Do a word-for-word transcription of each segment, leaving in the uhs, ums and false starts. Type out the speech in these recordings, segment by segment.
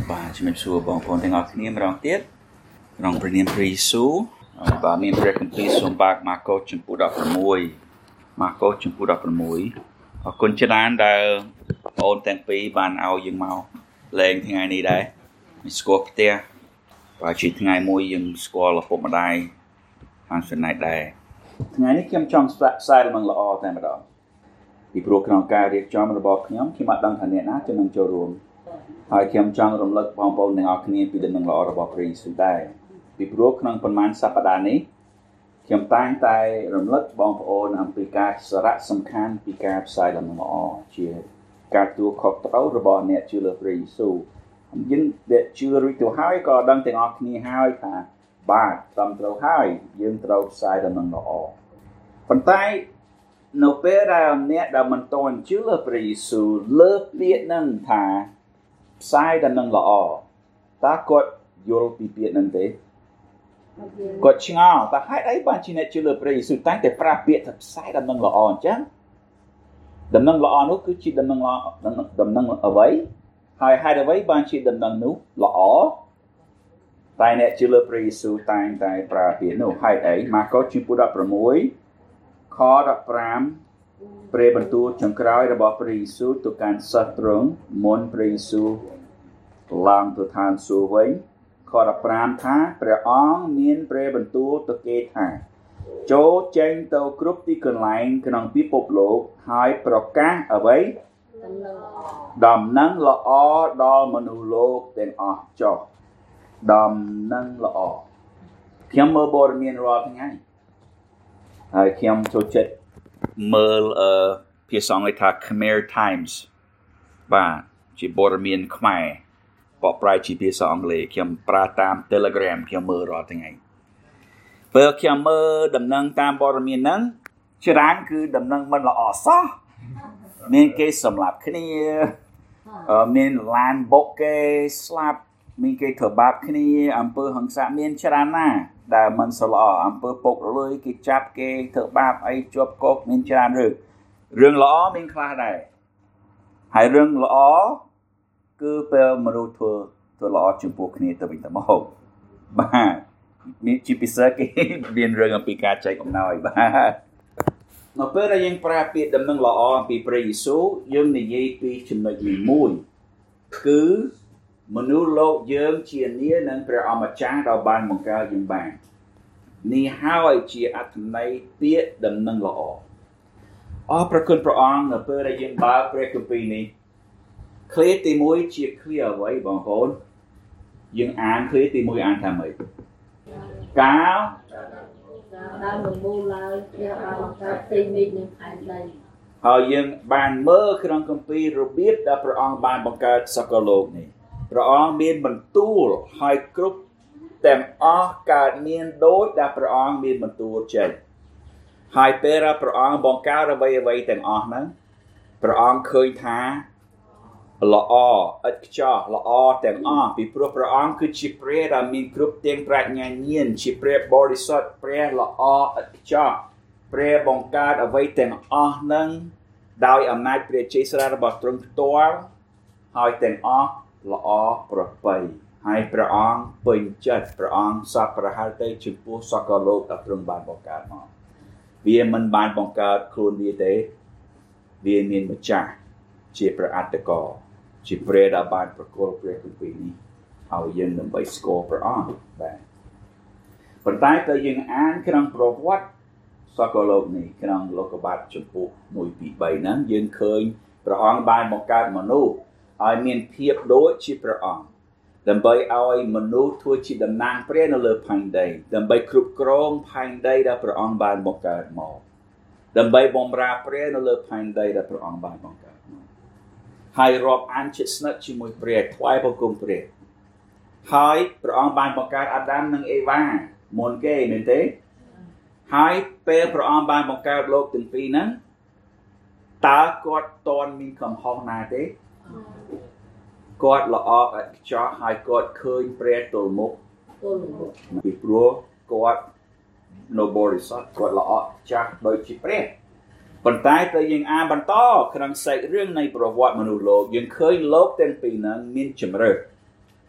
បាទជំរាបសួរបងប្អូនទាំងអស់គ្នាម្ដងទៀតក្នុងព្រះនាមព្រះយេស៊ូវបាទមានព្រះគម្ពីរសូមបាកម៉ាកុសជំពូកដប់ប្រាំមួយម៉ាកុសជំពូកដប់ប្រាំមួយអរគុណច្រើនដែលបងប្អូនទាំងពីរបានឲ្យយើងមកលេងថ្ងៃនេះដែរមិនស្គាល់ផ្ទះបាទជាថ្ងៃមួយយើងស្គាល់ឪពុកម្ដាយបានស្នេហ៍ដែរថ្ងៃនេះខ្ញុំចង់ផ្សាយដំណឹងល្អតែម្ដងពីព្រោះក្នុងការរៀបចំរបស់ខ្ញុំខ្ញុំអត់ដឹងថាអ្នកណាจะនឹងចូលរួមហើយខ្ញុំចង់រំលឹកបងប្អូនទាំងអស់គ្នាពីដំណឹងល្អរបស់ព្រះយេស៊ូវដែរពីព្រោះក្នុងប៉ុន្មានសប្តាហ៍នេះខ្ញុំតែងតែរំលឹកបងប្អូនអំពីការសារៈសំខាន់ពីការផ្សាយដំណឹងល្អជាការទទួលខុសត្រូវរបស់អ្នកជឿលើព្រះយេស៊ូវយើងដែលជឿរួចទៅហើយក៏ដឹងទាំងអស់គ្នាហើយថាបាទត្រឹមត្រូវហើយយើងត្រូវផ្សាយដំណឹងល្អប៉ុន្តែនៅពេលដែលអ្នកដែលមិនទាន់ជឿលើព្រះយេស៊ូវលើកពាក្យនឹងថាផ្សាយដំណឹងល្អតើគាត់យល់ពីពាក្យនឹងទេគាត់ឆ្ងល់តើហេតុអីបានជាអ្នកជឿលើព្រះយេស៊ូវតែងតែប្រើពាក្យថាផ្សាយដំណឹងល្អអញ្ចឹងដំណឹងល្អនោះគឺជាដំណឹងល្អដំណឹងអ្វីហើយហេតុអ្វីបានជាដំណឹងនោះល្អតែអ្នកជឿលើព្រះយេស៊ូវតែងតែប្រើពាក្យនោះហេតុអីម៉ាកុសជំពូកដប់ប្រាំមួយខដប់ប្រាំព្រះបន្ទូលចុងក្រោយរបស់ព្រះយេស៊ូវទៅកាន់សិស្សទ្រង់មុនព្រះយេស៊ូវឡើងទៅឋានសួគ៌វិញខដប់ប្រាំថាព្រះអង្គមានព្រះបន្ទូលទៅគេថាចូលចេញទៅគ្រប់ទីកន្លែងក្នុងពិភពលោកហើយប្រកាសអ្វីដំណឹងល្អដល់មនុស្សលោកទាំងអស់ចុះដំណឹងល្អខ្ញុំមើលព័ត៌មានរាល់ថ្ងៃហើយខ្ញុំចូលចិត្តមើលអឺភាសាអង់គ្លេសថា Khmer Times បាទជាព័ត៌មានខ្មែរបកប្រែជាភាសាអង់គ្លេសខ្ញុំប្រើតាម Telegram ខ្ញុំមើលរាល់ថ្ងៃពេលខ្ញុំមើលដំណឹងតាមព័ត៌មានហ្នឹងច្រើនគឺដំណឹងមិនល្អសោះមានគេសម្លាប់គ្នាមានឡានបុកគេស្លាប់មានគេធ្វើបាបគ្នាអំពើហិង្សាមានច្រើនណាស់ដែលមិនស្ល្អអំពើពុករលួយគេចាប់គេធ្វើបាបអីជាប់គុកមានច្រើនរឿងរឿងល្អមានខ្លះដែរហើយរឿងល្អគឺពេលមនុស្សធ្វើធ្វើល្អចំពោះគ្នាទៅវិញទៅមកបាទមានជាពិសេសគេមានរឿងអំពីការចែកអំណោយបាទនៅពេលដែលយើងប្រើពាក្យដំណឹងល្អអំពីព្រះយេស៊ូវយើងនិយាយពីចំណុចមួយគឺមនុស្សលោកយើងជានានឹងព្រះអម្ចាស់ដែលបានបង្កើតយើងបាននេះហើយជាអត្ថន័យពាក្យដំណឹងល្អអរព្រគុណព្រះអង្គនៅពេលដែលយើងបើកព្រះគម្ពីរនេះឃ្លាទីមួយជាឃ្លាអ្វីបងប្អូនយើងអានឃ្លាទីមួយអានថាម៉េចកាលដែលមូលឡើយព្រះបានបង្កើតទីនេះនិងផែនដីហើយយើងបានមើលក្នុងគម្ពីររបៀបដែលព្រះអង្គបានបង្កើតសកលលោកនេះព្រះអង្គមានបន្ទូលឲ្យគ្រប់ទាំងអស់កើតមានដូចដែលព្រះអង្គមានបន្ទូលចេញហើយពេលដែលព្រះអង្គបង្កើតអ្វីអ្វីទាំងអស់ហ្នឹងព្រះអង្គឃើញថាល្អឥតខ្ចោះល្អទាំងអស់ពីព្រោះព្រះអង្គគឺជាព្រះដែលមានគ្រប់ទាំងប្រាជ្ញាញាណជាព្រះបរិសុទ្ធព្រះល្អឥតខ្ចោះព្រះបង្កើតអ្វីទាំងអស់ហ្នឹងដោយអំណាចព្រះជ័យស្រារបស់ទ្រង់ផ្ទាល់ហើយទាំងអស់ល្អប្រពៃហើយព្រះអង្គពេញចិត្តព្រះអង្គសពប្រហែលទៅចំពោះសកលលោកដែលទ្រង់បានបង្កើតមកវាមិនបានបង្កើតខ្លួនវាទេវាមានម្ចាស់ជាព្រះអត្តករជាព្រះដែលបានប្រគល់ព្រះគម្ពីរនេះឲ្យយើងដើម្បីស្គាល់ព្រះអង្គបាទប៉ុន្តែតើយើងអានក្នុងប្រវត្តិសកលលោកនេះក្នុងលោកុបាទចំពោះមួយពីរបីហ្នឹងយើងឃើញព្រះអង្គបានបង្កើតមនុស្សឲ្យមានភាពដូចជាព្រះអង្គដើម្បីឲ្យមនុស្សធ្វើជាតំណាងព្រះនៅលើផែនដីដើម្បីគ្រប់គ្រងផែនដីដែលព្រះអង្គបានបង្កើតមកដើម្បីបម្រើព្រះនៅលើផែនដីដែលព្រះអង្គបានបង្កើតមកហើយរាប់អានជិតស្និទ្ធជាមួយព្រះថ្វាយបង្គំព្រះហើយព្រះអង្គបានបង្កើតអាដាមនិងអេវ៉ាមុនគេមែនទេហើយពេលព្រះអង្គបានបង្កើតលោកទាំងពីរហ្នឹងតើគាត់តន់មានកំហុសណាទេគាត់ល្អឥតខ្ចោះហើយគាត់ឃើញព្រះទល់មុខពីព្រោះគាត់នៅបរិសុទ្ធគាត់ល្អចាស់ដូចជាព្រះប៉ុន្តែតើយើងអានបន្តក្នុងសាច់រឿងនៃប្រវត្តិមនុស្សលោកយើងឃើញលោកទាំងពីរហ្នឹងមានជំរឿ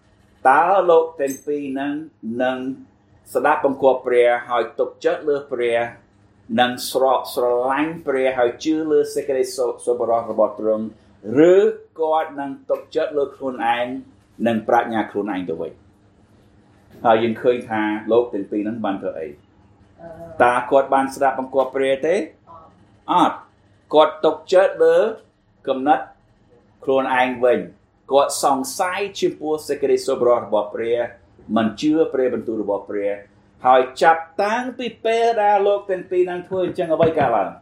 ตาโลกเต็มปีนั้นนังสดับบังคับเปรียหอยตกเจอเลือเปรียนังสระสลังเปรียหอยจื้อเลือเสกเดโซโซบรอระบตรงหรือกอดนังตกเจอเลือครูนไอนังปราชญาครูนไอตัวไว้หอยยังเคยทาโลกเต็มปีนั้นบันเถอะไอตากอดบันสดับบังคับเปรียเต้อดกอดตกเจอเลือกำนัดครูนไอเวงกอดส่องไซชิมปัวเสกเดโซบรอระบเปรียมันเชื่อเปรียบรรทุระบเปรียหอยจับตั้งปีเปดาโลกเป็นปีนั้นทั่วจังเอาไว้กาลัน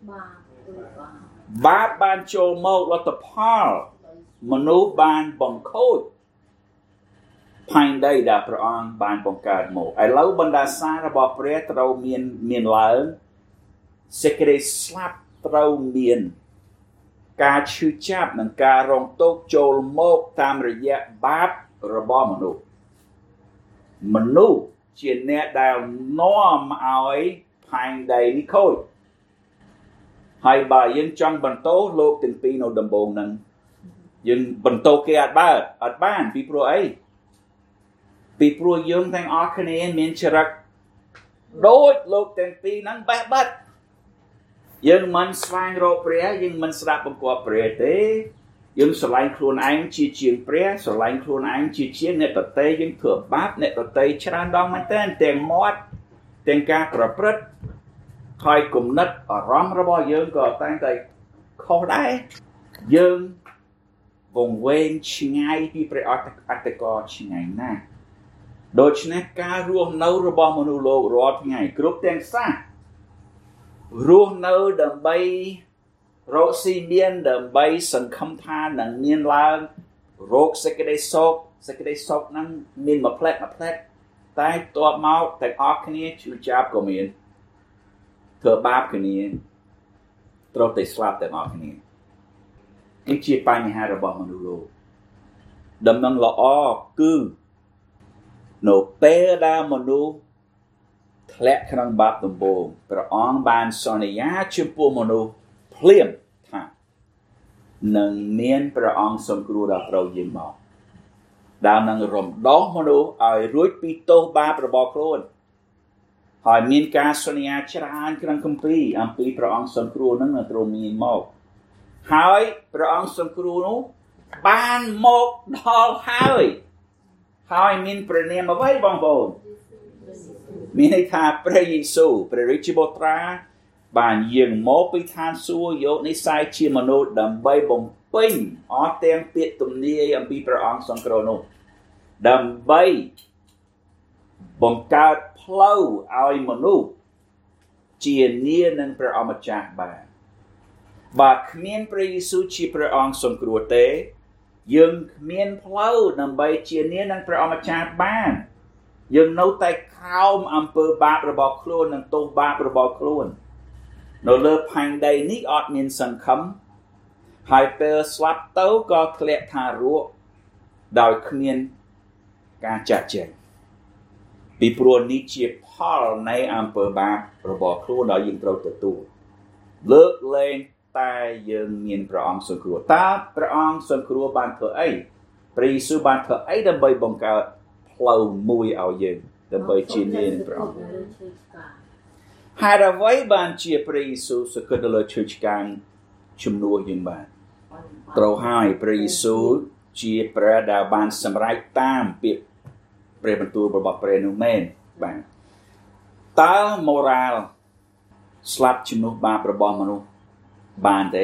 บาปบานโจโมกรัตพาลมนุษย์บานบังโคดภายในดาพระองค์บานบังการโมไอเล่าบรรดาสารระบเปรียเราเมียนเมียนเหลิงเสกเดสลับเราเมียนการชื่อจับนังการรองโต๊ะโจโมกตามระยะบาประบมนุษย์มนุษย์เจียนเนดาวน้อมเอาไอ้ภายในนิโคยให้บ่ายังจังบรรโตโลกถึงปีโนดัมโบงนั้นยังบรรโตเกียดบ้านอัดบ้านปีโปรไอปีโปรยังแทงออกคะแนนเมียนชรักโดยโลกถึงปีนั้นแบบบัดยังมันสว่างโรเปรียยังมันสระบังกวเปรียเตยังสลายครูนไอ้ชีเชียงเปรียสลายครูนไอ้ชีเชียงเนตเตยยังเถื่อบาปเนตเตยชราดองมันเต้นเตียงมอดเตียงกากระปรึดคอยกลุ่มนัดร้องระบอยยังก็ตั้งใจเข้าได้ยังวงเวงชิงไงที่เปรียอัตกอชิงไงน่ะโดยเฉพาะการรวมเนื้อระบอมนุโลกรอดไงกรุ๊ปเตียงซ่ารวมเนื้อดำใบโรคซีเมียนเดิมใบสังคมทานหนังเมียนลางโรคสกเดซอกสกเดซอกนั้นเมียนมาเพลกมาเพลกแต่ตัวเมาแต่ออกนี้ชูจับก็เมียนเธอบาปคนนี้ตรวจติดสลับแต่ออกนี้นี่ชีปัญหาระบอบมนุษย์โลกดำนังละอ้อคือโนเปดามนุษย์แทะขนังบาปตมโบงประอองบานสอนยาชิมปูมนุษย์เพลียมท่าหนึ่งเมียนประองสมกรูดับเรายิงบอกดาวนังรมดอกมนุษย์ไอ้รุ่ยปีโตบาประบอกโคลนหอยมีนกาสเนียชราอันครั้งคัมภีร์อันปีประองสมกรูนั้นตรงมีหมอกหอยประองสมกรูนู้บานหมกดอกหอยหอยมีนประเนียมาไว้บางบนมีในทาพระเยซูพระฤทธิ์บตราบานยังโมไปทานซัวโยในสายชีมโนดำใบบงปิ้งออเตียงเปียตุมเนียอันปีประองสังกรนุดำใบบงการพลาวเอามนุษย์เจียนเนียนังประอมจากบานบาขมิ้นพระเยซูชีประองสังกรวเตยังขมิ้นพลาวนำใบเจียนเนียนังประอมจากบานยังโนแต่ข้าวอันเปิดบาประบอกโคลนนังโตบาประบอกโคลนโนเลือพังใดนี้อดมีนสังคมหายเปอร์สลับเต้าก็เคลียทารัวดาวขมิ้นการจัดแจงปีปรวนนี้เชียบพ่อในอันเปิดบาประบอกโคลนดาวยิงเราตัวตัวเลิกเลงตายยังมีนประองสังครัวตาประองสังครัวบานเถอไอปรีสุบานเถอไอดำใบบงการพลาวมวยเอาเย็นดำใบจีนเย็นประองหาเราไว้บานเชียปรีสุสกุลเลยชุดการชุมนัวยังบานตรหายปรีสุเชียประดาบานสมัยตามเปียเปรย์บรรทุบบอกเปรย์นุ่มเมนบานตาโมราลสลับชุมนุบาประบอมนุบานเต้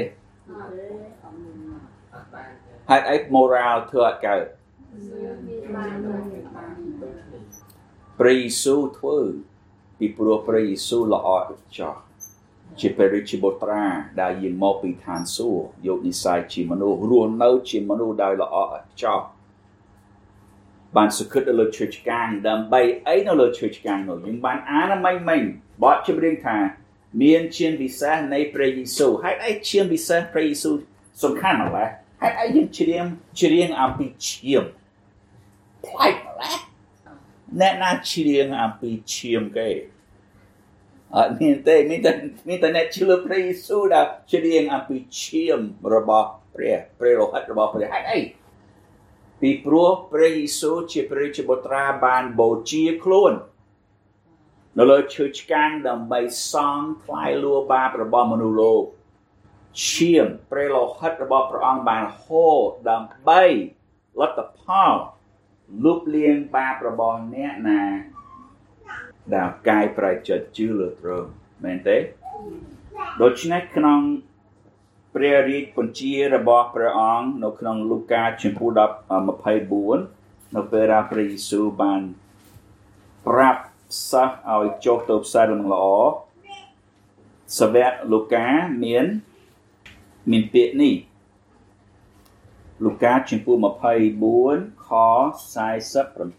ให้ไอ้โมราลเถื่อเกิดปรีสุทั่วปีปรัวปรีสุละอดจ่อจิเปริจิบตราได้ยินมอปีทานสู้โยนิสัยจิมโนรวนเนื้อจิมโนได้ละอดจ่อบานสกุลเลยช่วยกันดำใบไอ้นั่นเลยช่วยกันหน่อยยังบานอ่านไม่ไม่บอดจิบเรียงทางเมียนเชียนวิเศษในพระเยซูให้ไอ้เชียนวิเศษพระเยซูสำคัญอะไรให้ไอ้ยังเชียงเชียงอัมพีเชียมพลายอะไรแน่น่าเชียงอัมพีเชียมกันอ่ะมีแต่มีแต่มีแต่เนตชื่อพระเยซูดาเชียงอัมพีเชียมระบอบพระพระโลหิตระบอบพระให้ไอ้ปีពីព្រោះព្រះយេស៊ូវជាព្រះរាជបុត្រាបានបូជាខ្លួននៅលើឈើឆ្កាងដើម្បីសងថ្លៃលួបាបរបស់មនុស្សលោកឈាមព្រះលោហិតរបស់ព្រះអង្គបានហូរដើម្បីលទ្ធផលលុបលាងបាបរបស់អ្នកណាដែលកាយប្រែចិត្តជឿលើទ្រង់មែនទេដូច្នេះក្នុងព្រះរាជបញ្ជារបស់ព្រះអង្គនៅក្នុងលូកាជំពូកยี่สิบสี่នៅពេលដែលព្រះយេស៊ូវបានប្រាប់សិស្សឲ្យចុះទៅផ្សារដំណឹងល្អសាវកលូកាមានមានពាក្យនេះលូកាជំពូកยี่สิบสี่ខสี่สิบเจ็ด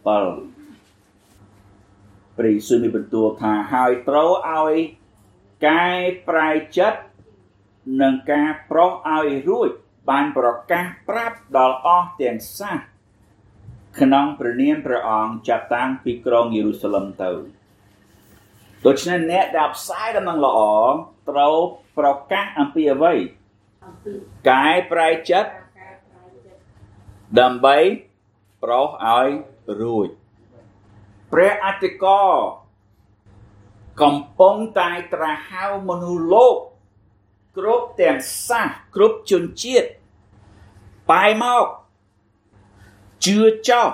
ព្រះយេស៊ូវមានបន្ទូលថាហើយត្រូវឲ្យកាយប្រែចិត្តនឹងការប្រោសឲ្យរួចបានប្រកាសប្រាប់ដល់អស់ទាំងសាសក្នុងព្រះនាមព្រះអង្គចាប់តាំងពីក្រុងយេរូសាឡឹមទៅដូច្នេះអ្នកដែលផ្សាយដំណឹងល្អត្រូវប្រកាសអំពីអ្វីកាយប្រែចិត្តដើម្បីប្រោសឲ្យរួចព្រះអធិការកំពុងតែត្រាស់ហៅមនុស្សលោកគ្រប់ទាំងសាសគ្រប់ជនជាតិបែរមកជឿចោះ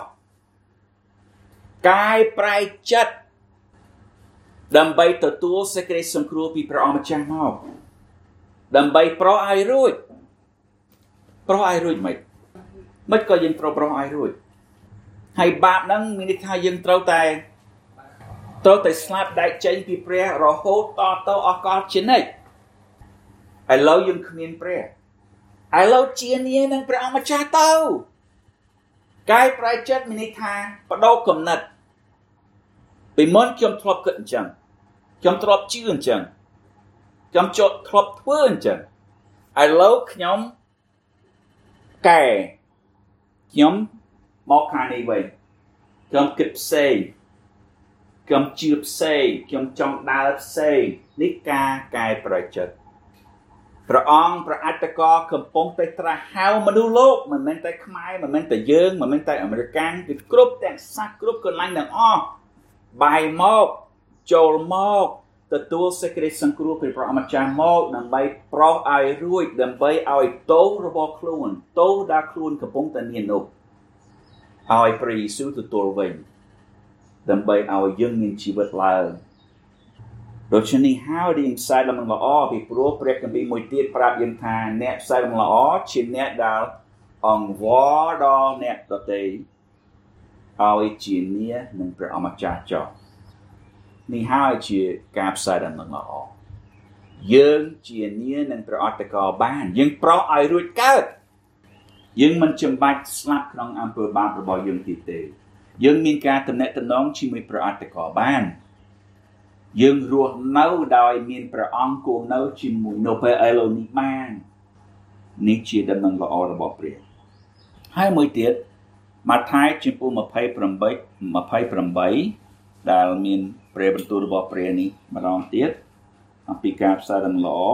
កាយប្រែចិត្តដើម្បីទទួលសេចក្តីសង្គ្រោះពីព្រះអង្គម្ចាស់មកដើម្បីប្រោសឲ្យរួចប្រោសឲ្យរួចមិនមិនក៏យើងត្រូវប្រោសឲ្យរួចហើយបាបហ្នឹងមានន័យថាយើងត្រូវតែត្រូវតែស្លាប់ដែកចេញពីព្រះរហូតតទៅអស់កលជានិច្ចឥឡូវយើងគ្មានព្រះឥឡូវជានានឹងព្រះអង្គម្ចាស់ទៅកាយប្រែចិត្តមានន័យថាបដូរគំនិតពីមុនខ្ញុំធ្លាប់គិតអញ្ចឹងខ្ញុំធ្លាប់ជឿអញ្ចឹងខ្ញុំចត់ធ្លាប់ធ្វើអញ្ចឹងឥឡូវខ្ញុំកែខ្ញុំមកខាងនេះវិញខ្ញុំគិតផ្សេងខ្ញុំជឿផ្សេងខ្ញុំចង់ដើរផ្សេងនេះការកែប្រែចិត្តព្រះអង្គព្រះអត្តកកំពុងតែត្រាស់ហៅមនុស្សលោកមិនមែនតែខ្មែរមិនមែនតែយើងមិនមែនតែអាមេរិកគឺគ្រប់ទាំងសាសគ្រប់កន្លែងទាំងអស់បែរមកចូលមកទទួលសេចក្តីសង្គ្រោះពីព្រះអម្ចាស់មកដើម្បីប្រោសឲ្យរួចដើម្បីឲ្យទោសរបស់ខ្លួនទោសដែលខ្លួនកំពុងតែមាននោះឲ្យព្រះយេស៊ូវទទួលវិញដើម្បីឲ្យយើងមានជីវិតឡើងដូច្នេះហើយយើងផ្សាយដំណឹងល្អពីព្រោះព្រះគម្ពីរមួយទៀតប្រាប់យើងថាអ្នកផ្សាយដំណឹងល្អជាអ្នកដែលអង្វរដល់អ្នកដទៃឲ្យជានានឹងព្រះអម្ចាស់ចោះនេះហើយជាការផ្សាយដំណឹងល្អយើងជានានឹងព្រះអត្តកបានយើងប្រោសឲ្យរួចកើតយើងមិនចាំបាច់ស្លាប់ក្នុងអំពើបាបរបស់យើងទៀតទេយើងមានការទំនាក់ទំនងជាមួយព្រះអត្តកបានយើងរស់នៅដោយមានព្រះអង្គគង់នៅជាមួយនៅពេលឥឡូវនេះបាននេះជាដំណឹងល្អរបស់ព្រះហើយមួយទៀតម៉ាថាយជំពូកยี่สิบแปด ยี่สิบแปดដែលមានព្រះបន្ទូលរបស់ព្រះនេះម្ដងទៀតអំពីការផ្សាយដំណឹងល្អ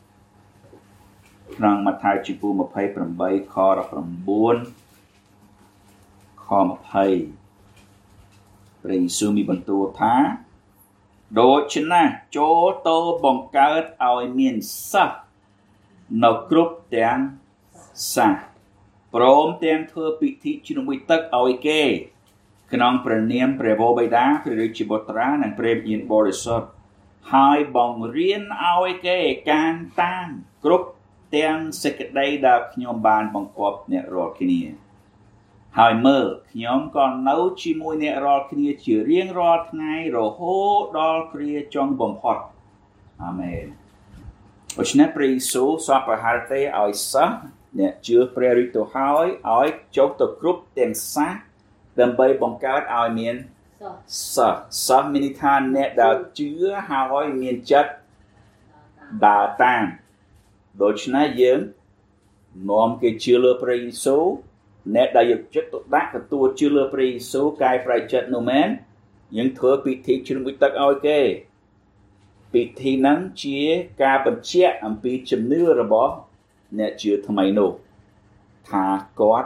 ក្នុងម៉ាថាយជំពូកยี่สิบแปดខสิบเก้าខยี่สิบព្រះយេស៊ូវមានបន្ទូលថាដូច្នេះចូលទៅបង្កើតឲ្យមានសិស្សនៅគ្រប់ទាំងសាសព្រមទាំងធ្វើពិធីជ្រមុជទឹកឲ្យគេក្នុងព្រះនាមព្រះវរបិតាព្រះរាជបុត្រានិងព្រះវិញ្ញាណបរិសុទ្ធហើយបង្រៀនឲ្យគេកានតាមគ្រប់ទាំងសេចក្តីដែលខ្ញុំបានបង្គាប់អ្នករាល់គ្នាហើយមើលខ្ញុំក៏នៅជាមួយអ្នករាល់គ្នាជារៀងរាល់ថ្ងៃរហូតដល់គ្រាចុងបំផុតអាមែនដូច្នេះព្រះយេស៊ូវសពប្រហារទេឲ្យសិស្សអ្នកជឿព្រះរាជទៅហើយឲ្យចុះទៅគ្រប់ទាំងសាសដើម្បីបង្កើតឲ្យមានសិស្សសិស្សមានន័យថាអ្នកដែលជឿហើយមានចិត្តដើរតាមដូច្នេះយើងនាំគេជឿលើព្រះយេស៊ូវអ្នកដែលយកចិត្តទុកដាក់ទទួលជឿលើព្រះយេស៊ូវកាយប្រែចិត្តនោះមែនយើងធ្វើពិធីជ្រមុជទឹកឲ្យគេពិធីហ្នឹងជាការបញ្ជាក់អំពីជំនឿរបស់អ្នកជឿថ្មីនោះថាគាត់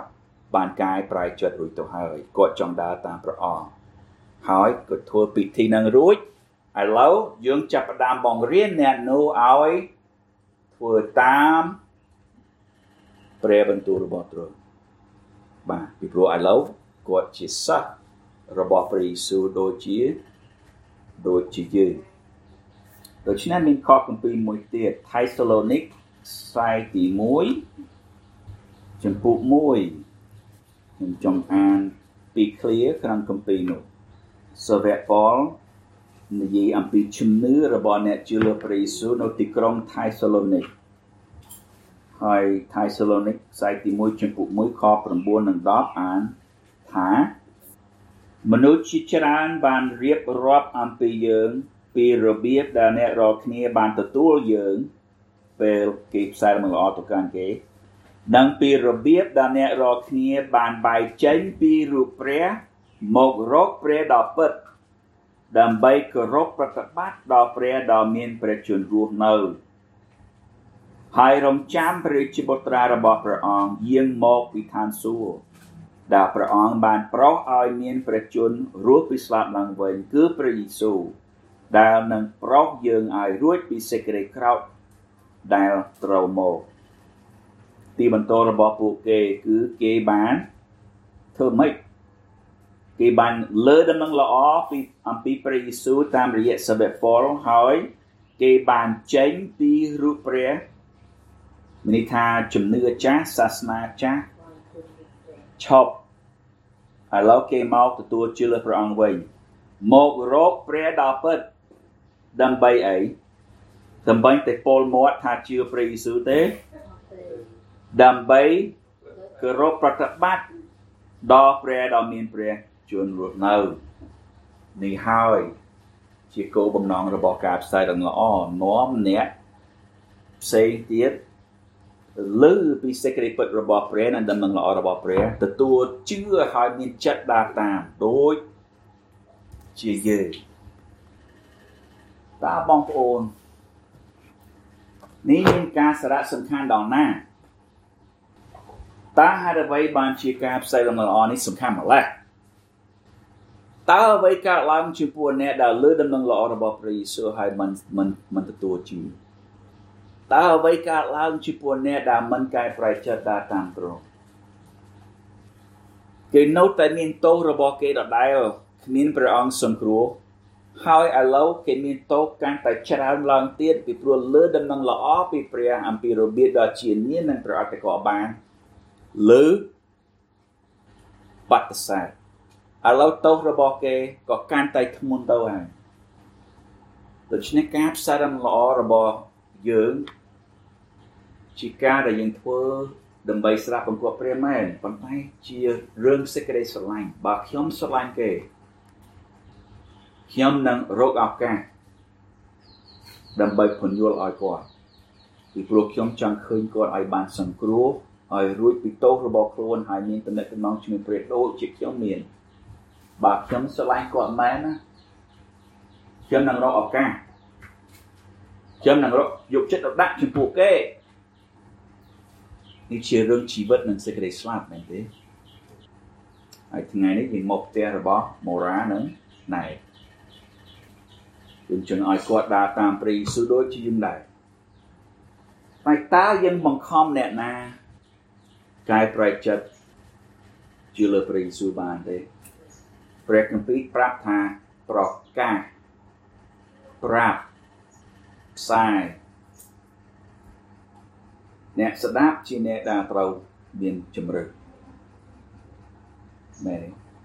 បានកាយប្រែចិត្តរួចទៅហើយគាត់ចង់ដើរតាមព្រះអង្គហើយគាត់ធ្វើពិធីនឹងរួចឥឡូវយើងចាប់ផ្ដើមបង្រៀនអ្នកនោះឲ្យធ្វើតាមព្រះបន្ទូលរបស់ទ្រង់បាទពីព្រោះឥឡូវគាត់ជាសិស្សរបស់ព្រះយេស៊ូវដូចជាដូចជាយើងដូច្នេះមានខគម្ពីរមួយទៀតថៃសាឡូនីកខ្សែទីមួយចំពុកមួយខ្ញុំចង់អានពីឃ្លាក្នុងគម្ពីរនោះសាវកប៉ូលនិយាយអំពីជំនឿរបស់អ្នកជឿលើព្រះយេស៊ូវនៅទីក្រុងថៃសាឡូនីកហើយថៃសាឡូនីកខ្សែទីមួយចំពុកមួយខ9និង10អានថាមនុស្សជាច្រើនបានរៀបរាប់អំពីយើងពីរបៀបដែលអ្នករាល់គ្នាបានទទួលយើងពេលគេផ្សាយមកល្អទៅកាន់គេនិងពីរបៀបដែលអ្នករាល់គ្នាបានបែកចេញពីរូបព្រះមករកព្រះដ៏ពិតដើម្បីគោរពប្រតិបត្តិដល់ព្រះដ៏មានព្រះជន្មរស់នៅហើយរំចាំព្រះជាបុត្រារបស់ព្រះអង្គយាងមកពីឋានសួគ៌ដែលព្រះអង្គបានប្រោសឲ្យមានព្រះជន្មរស់ពីស្លាប់ឡើងវិញគឺព្រះយេស៊ូវដែលនឹងប្រោសយើងឲ្យរួចពីសេចក្តីក្រោធដែលត្រូវមកទីបន្ទាល់របស់ពួកគេគឺគេបានធ្វើម៉េចគេបានលើដំណឹងល្អពីអំពីព្រះយេស៊ូវតាមរយៈសាវកប៉ូលហើយគេបានចេញពីរូបព្រះមានន័យថាជំនឿចាស់សាសនាចាស់ឈប់ឥឡូវគេមកទទួលជឿលើព្រះអង្គវិញមករកព្រះដ៏ពិតដើម្បីអីដើម្បីតែពោលមាត់ថាជឿព្រះយេស៊ូវទេដើម្បីគោរពប្រតិបត្តិដល់ព្រះដ៏មានព្រះជន្មរស់នៅនេះហើយជាគោលបំណងរបស់ការផ្សាយដ៏ល្អនាំអ្នកផ្សេងទៀតលើពីសេចក្តីពិតរបស់ព្រះនិងដំណឹងល្អរបស់ព្រះទទួលជឿហើយមានចិត្តដើរតាមដូចជាយើងតើបងប្អូននេះមានការសារៈសំខាន់ដល់ណាតើហេតុអ្វីបានជាការផ្សាយដំណឹងល្អនេះសំខាន់ម្ល៉េះតើអ្វីកើតឡើងចំពោះអ្នកដែលលើដំណឹងល្អរបស់ព្រះយេស៊ូវហើយមិនមិនមិនទទួលជឿតើអ្វីកើតឡើងចំពោះអ្នកដែលមិនកែប្រែចិត្តដើរតាមទ្រង់គេនៅតែមានទោសរបស់គេដដែលគ្មានព្រះអង្គសង្គ្រោះហើយឥឡូវគេមានទោសកាន់តែច្រើនឡើងទៀតពីព្រោះលើដំណឹងល្អពីព្រះអំពីរបៀបដ៏ជាញាណនិងព្រះអតិកោបានលើបដិសេធឥឡូវទោសរបស់គេក៏កាន់តែធ្ងន់ទៅហើយដូច្នេះការផ្សាយដំណឹងល្អរបស់យើងជាការដែលយើងធ្វើដើម្បីស្ដាប់បង្គាប់ព្រះមែនប៉ុន្តែជារឿងសេចក្តីស្រឡាញ់បើខ្ញុំស្រឡាញ់គេខ្ញុំនឹងរកឱកាសដើម្បីពន្យល់ឲ្យគាត់ពីព្រោះខ្ញុំចង់ឃើញគាត់ឲ្យបានសង្គ្រោះឲ្យរួចពីទោសរបស់ខ្លួនហើយមានទំនាក់ទំនងជាមួយព្រះដូចជាខ្ញុំមានបើខ្ញុំស្រឡាញ់គាត់មែនណាខ្ញុំនឹងរកឱកាសខ្ញុំនឹងរកយកចិត្តទៅដាក់ចំពោះគេនេះជារឿងជីវិតនិងសេចក្តីស្លាប់មែនទេហើយថ្ងៃនេះយើងមកផ្ទះរបស់ម៉ូរ៉ានិងណែយើងចង់ឲ្យគាត់ដើរតាមព្រះយេស៊ូវដូចជាយើងដែរតែតើយើងបង្ខំអ្នកណាកែប្រែចិត្តជឿលើព្រះយេស៊ូវបានទេព្រះគម្ពីរប្រាប់ថាប្រកាសប្រាប់ផ្សាយអ្នកស្ដាប់ជាអ្នកដែលត្រូវមានជំរឿនមែន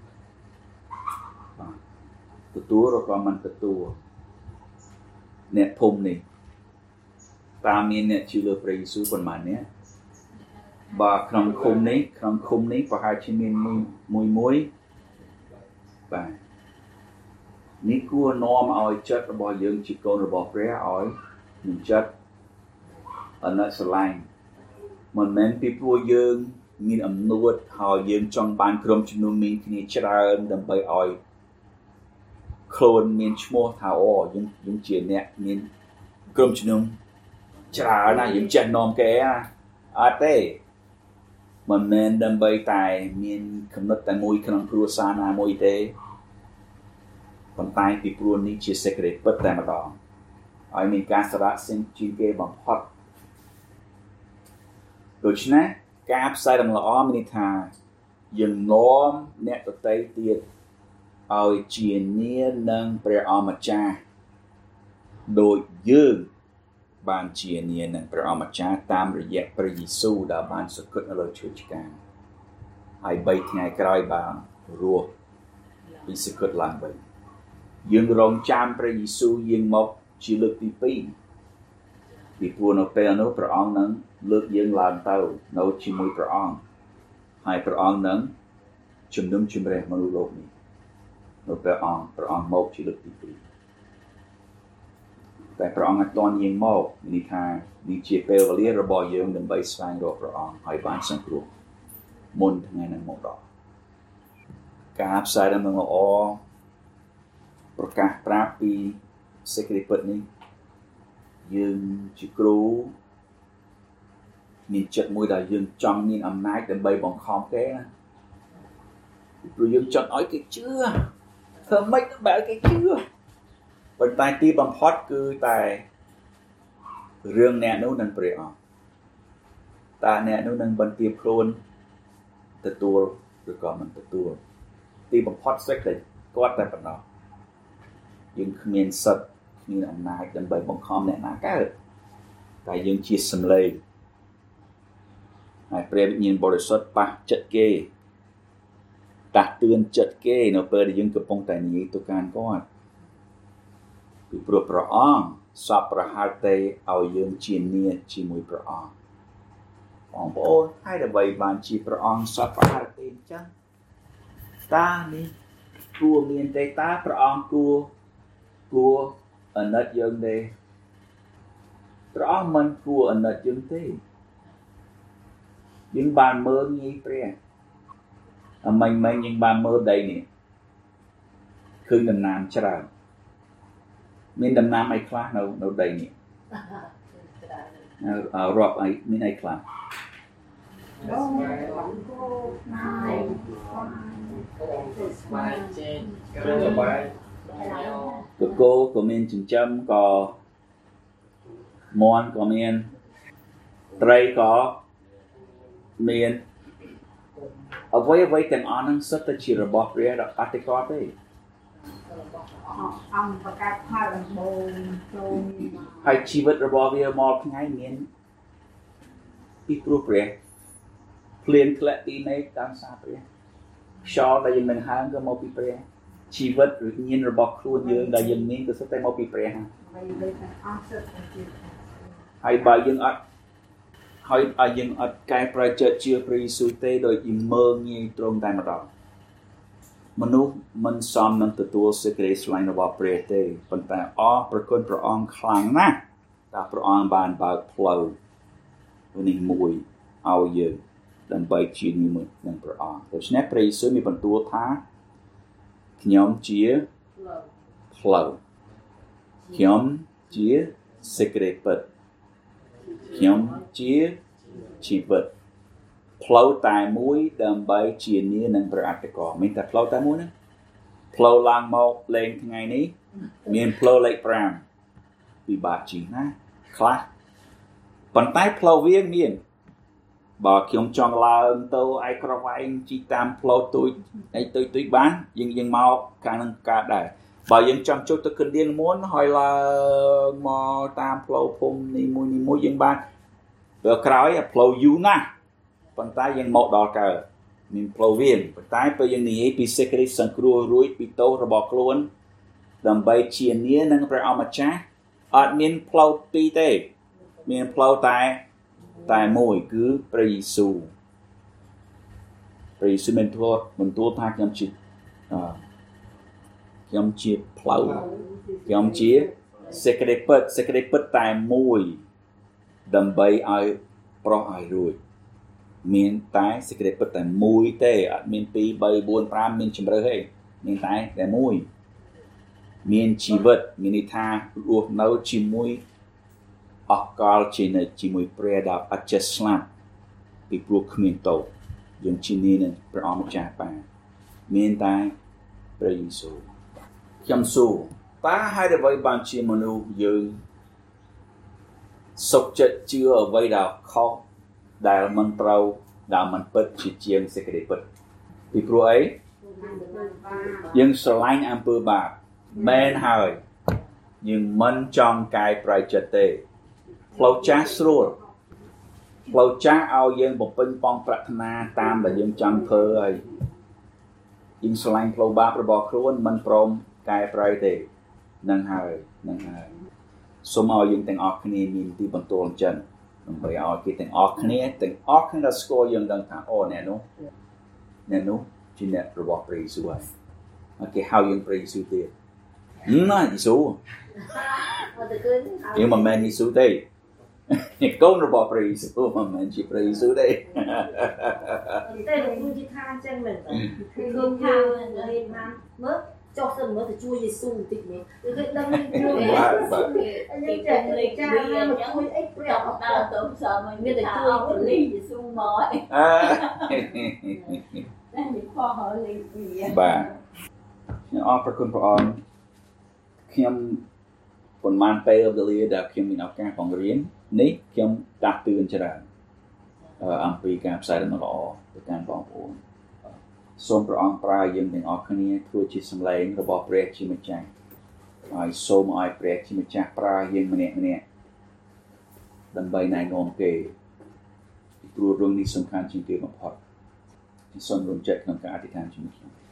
ទទួលឬក៏មិនទទួលអ្នកភូមិនេះតាមមានអ្នកជឿលើព្រះយេស៊ូវប៉ុន្មាននេះបើក្នុងឃុំនេះក្នុងឃុំនេះប្រហែលជាមានមួយមួយមួយបាទនេះគួរនាំឲ្យចិត្តរបស់យើងជាកូនរបស់ព្រះឲ្យមានចិត្តអណិតស្រឡាញ់មិនមែនពីព្រោះយើងមានអំនួតហើយយើងចង់បានក្រុមជំនុំមានគ្នាច្រើនដើម្បីឲ្យខ្លួនមានឈ្មោះថាអូយើងយើងជាអ្នកមានក្រុមជំនុំច្រើនណាស់យើងចេះនាំគេណាអត់ទេ mình nên đâm bay tài miền cầm nứt tại môi khăn cua sa na môi thế còn tai bị buồn ní chia sẻ cái bất tài mà đó ai mình cá sấu xin chỉ cái bằng hot rồi chứ nè cá sai đằng lõ mình thà dừng nóm nẹt ở tay tiệt ai chia nia nâng pre amacha đội dương ban chia nia nâng pre amacha tam rồi dẹp pre Giêsu đã ban sự cất ở lời Chúa Cha ai bay ngày cày bàn rùa vì sự cất làm vậy dương rong cham pre Giêsu dương mộc chỉ lực tí pi vì vua nó pe nó pre ông nâng lực dương làm tàu nó chỉ mùi pre ông hai pre ông nâng chum num chum re malu lộc ni nó pre ông pre ông mộc chỉ lực tí piแต่พระองค์ตอนยิงโมกนิทานนิเจเปลเลียระบอยยังดำใบสายรอพระองค์ให้บ้านสังครุมนทั้งนั้นหมดรอกาบสายดำเนินละอประกาศปราบปีเสกริปนี้ยังจิกรูมีจัดมวยได้ยังจังมีอำนาจดำใบบังคับแกนะหรือยังจัดอ้อยแกเชื่อเธอไม่ต้องแบบแกเชื่อปัจจัยที่บังคับคือแต่เรื่องแนวโน้นนั่นเปรียบแต่แนวโน้นนั่นบันเทียบโคลนแต่ตัวหรือก่อนมันแต่ตัวที่บังคับเสกเลยก็แต่ปัญหายังมีสัตว์มีอำนาจดันใบบังคับแนวหน้าแก่แต่ยังชีสำเลยให้เปรียบยินบริสุทธิ์ปะจัดเกยตักเตือนจัดเกยเนาะเปิดยังกระปงแต่นี้ตัวการก็ពីព្រោះព្រះអង្គសពប្រហែលតែឲ្យយើងជាញាតិជាមួយព្រះអង្គបងប្អូនហើយដើម្បីបានជាព្រះអង្គសពប្រហែលទេអញ្ចឹងតានេះគួរមានទេតាព្រះអង្គគួរគួរអាណិតយើងទេព្រះអង្គមិនគួរអាណិតយើងទេយើងបានមើលងាយព្រះអាមិញមិញយើងបានមើលដីនេះឃើញដំណាំច្រើនមានដំណាំអីខ្លះនៅនៅដីនេះរាប់អីមានអីខ្លះកកូក៏មានចិញ្ចឹមក៏មាន់ក៏មានត្រីក៏មានអ្វីអ្វីទាំងអស់ហ្នឹងសុទ្ធតែជារបស់ព្រះដ៏អតិកតទេអង្គប្រកាសផលដំបូងចូលហើយជីវិតរបស់វាមកថ្ងៃមានពីព្រោះព្រះភ្លៀងធ្លាក់ពីមេឃតាមសារព្រះខ្យល់ដែលយើងនឹងហើមក៏មកពីព្រះជីវិតឬញាណរបស់ខ្លួនយើងដែលយើងមានក៏សុទ្ធតែមកពីព្រះហើយបើយើងអត់ហើយឲ្យយើងអត់កែប្រែចិត្តជឿព្រះយេស៊ូវទេដោយយើងមើងងាយត្រង់តែម្ដងមនុស្សមិនសមនឹងទទួលសេចក្តីស្រឡាញ់របស់ព្រះទេប៉ុន្តែអរប្រគុណព្រះអង្គខ្លាំងណាស់ដែលព្រះអង្គបានបើកផ្លូវនេះមួយឲ្យយើងដើម្បីជានិមិត្តនឹងព្រះអង្គដូច្នេះព្រះយេស៊ូវមានបន្ទូលថាខ្ញុំជាផ្លូវខ្ញុំជាសេចក្តីពិតខ្ញុំជាជីវិតផ្លូវតែមួយដើម្បីជានានឹងព្រះអត្តកមានតែផ្លូវតែមួយណាផ្លូវឡើងមកលេងថ្ងៃនេះមានផ្លូវលេខប្រាំពិបាកជាងណាខ្លះប៉ុន្តែផ្លូវវាមានបើខ្ញុំចង់ឡើងទៅឯក្រវែងជីតាមផ្លូវទូចឯទូចទូចបានយើងយើងមកកាលនឹងកើតដែរបើយើងចង់ចូលទៅគិនៀងមុនហើយឡើងមកតាមផ្លូវភូមិនេះមួយនេះមួយយើងបានដល់ក្រោយផ្លូវយូរណាស់ប៉ុន្តែយើងមកដល់កើតមានផ្លូវវាប៉ុន្តែពេលយើងនិយាយពីសេចក្តីសង្គ្រោះរួចពីទោសរបស់ខ្លួនដើម្បីជានានឹងព្រះអម្ចាស់អត់មានផ្លូវពីរទេមានផ្លូវតែតែមួយគឺព្រះយេស៊ូវព្រះយេស៊ូវមានទូលបានទូលថាខ្ញុំជាអឺខ្ញុំជាផ្លូវខ្ញុំជាសេចក្តីពិតសេចក្តីពិតតែមួយដើម្បីឲ្យប្រោះឲ្យរួចមានតែសេចក្តីពិតតែមួយទេអត់មានពីរ បី បួន ប្រាំមានជំរឿសទេមានតែតែមួយមានជីវិតមានន័យថារស់នៅជាមួយអកលជានិច្ចជាមួយព្រះដែលអត់ចេះស្លាប់ពពីព្រោះគ្មានតោយើងជានានឹងព្រះអង្គម្ចាស់បានមានតែព្រះយេស៊ូវខ្ញុំសួរតើហេតុអ្វីបានជាមនុស្សយើងសុខចិត្តជឿអ្វីដែលខុសដែលមិនត្រូវដែលមិនពិតជាជាងសេចក្តីពិតពីព្រោះអីយើងស្រឡាញ់អំពើបាបមែនហើយយើងមិនចង់កែប្រែចិត្តទេផ្លូវចាស់ស្រួលផ្លូវចាស់ឲ្យយើងបំពេញបងប្រាថ្នាតាមដែលយើងចង់ធ្វើហើយយើងស្រឡាញ់ផ្លូវបាបរបស់ខ្លួនមិនព្រមកែប្រែទេនឹងហើយនឹងហើយសូមឲ្យយើងទាំងអស់គ្នាមានទីបន្ទោអញ្ចឹងដើម្បីឲ្យគេទាំងអស់គ្នាទាំងអស់គ្នាដែលស្គាល់យើងដឹងថាអូអ្នកនោះអ្នកនោះជាអ្នករបស់ព្រះយេស៊ូវហើយគេហៅយើងព្រះយេស៊ូវទៀតណាយេស៊ូវយើងមិនមែនយេស៊ូវទេអ្នកកូនរបស់ព្រះយេស៊ូវមិនមែនជាព្រះយេស៊ូវទេតែលោកគ្រូជាថាអញ្ចឹងមែនទេគឺខ្ញុំថារៀនបានមើលចុះសិនមើលទៅជួយយេស៊ូបន្តិចនេះគឺគេដឹងជួយបាទបាទយើងចេះលេខចាមកជួយអីព្រះអង្គដល់ទៅសើមកមានតែជួយទៅលេខយេស៊ូមកអីអើតែនេះខោហើយលេខវាបាទខ្ញុំអរព្រគុណព្រះអង្គខ្ញុំប៉ុន្មានពេលវេលាដែលខ្ញុំមានឱកាសបង្រៀននេះខ្ញុំដាស់តឿនច្រើនអំពីការផ្សាយដំណឹងល្អទៅកាន់បងប្អូនសូមព្រះអង្គប្រើយើងទាំងអស់គ្នាធ្វើជាសម្លេងរបស់ព្រះជាម្ចាស់ហើយសូមឲ្យព្រះជាម្ចាស់ប្រើយើងម្នាក់ម្នាក់ដើម្បីណែនាំគេពីព្រោះរឿងនេះសំខាន់ជាងគេបំផុតសូមរំចិត្តក្នុងការអធិដ្ឋានជាមួយខ្ញុំ